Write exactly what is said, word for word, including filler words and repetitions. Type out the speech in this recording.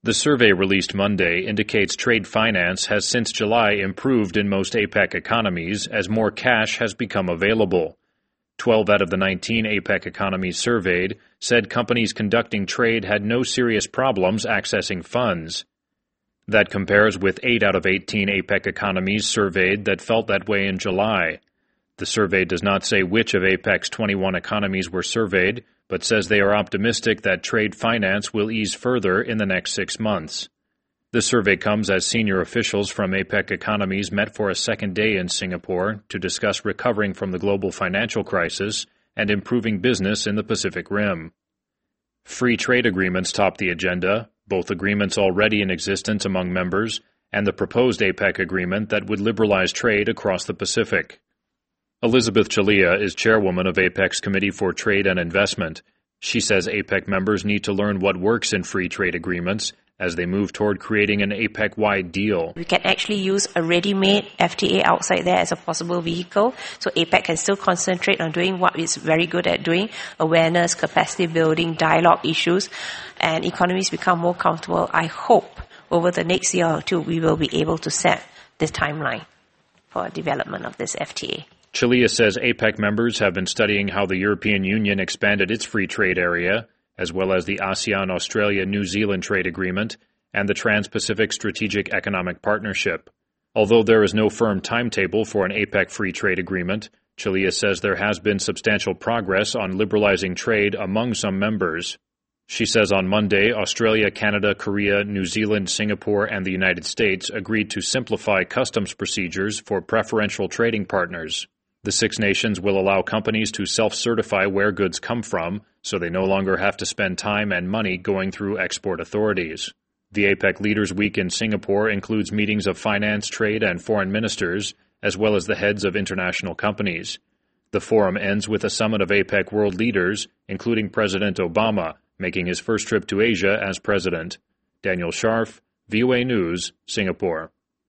The survey released Monday indicates trade finance has since July improved in most APEC economies as more cash has become available. Twelve out of the nineteen APEC economies surveyed said companies conducting trade had no serious problems accessing funds. That compares with eight out of eighteen APEC economies surveyed that felt that way in July. The survey does not say which of APEC's twenty-one economies were surveyed, but says they are optimistic that trade finance will ease further in the next six months. The survey comes as senior officials from APEC economies met for a second day in Singapore to discuss recovering from the global financial crisis and improving business in the Pacific Rim. Free trade agreements top the agenda, both agreements already in existence among members and the proposed APEC agreement that would liberalize trade across the Pacific. Elizabeth Chalia is chairwoman of APEC's Committee for Trade and Investment. She says APEC members need to learn what works in free trade agreements as they move toward creating an APEC-wide deal. We can actually use a ready-made F T A outside there as a possible vehicle, so APEC can still concentrate on doing what it's very good at doing, awareness, capacity building, dialogue issues, and economies become more comfortable. I hope over the next year or two we will be able to set the timeline for development of this F T A. Chalia says APEC members have been studying how the European Union expanded its free trade area, as well as the ASEAN-Australia-New Zealand Trade Agreement and the Trans-Pacific Strategic Economic Partnership. Although there is no firm timetable for an APEC free trade agreement, Chalia says there has been substantial progress on liberalizing trade among some members. She says on Monday, Australia, Canada, Korea, New Zealand, Singapore, and the United States agreed to simplify customs procedures for preferential trading partners. The six nations will allow companies to self-certify where goods come from, so they no longer have to spend time and money going through export authorities. The APEC Leaders Week in Singapore includes meetings of finance, trade, and foreign ministers, as well as the heads of international companies. The forum ends with a summit of APEC world leaders, including President Obama, making his first trip to Asia as president. Daniel Scharf, V O A News, Singapore.